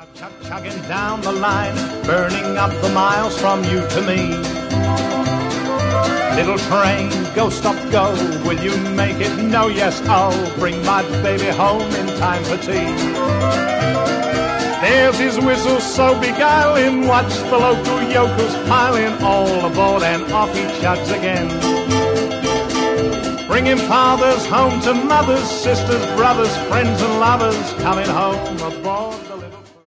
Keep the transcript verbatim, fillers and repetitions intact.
Chugging down the line, burning up the miles from you to me. Little train, go, stop, go, will you make it? No, yes, oh, bring my baby home in time for tea. There's his whistle so beguiling, watch the local yokels piling, all aboard and off he chugs again. Bringing fathers home to mothers, sisters, brothers, friends and lovers, coming home aboard.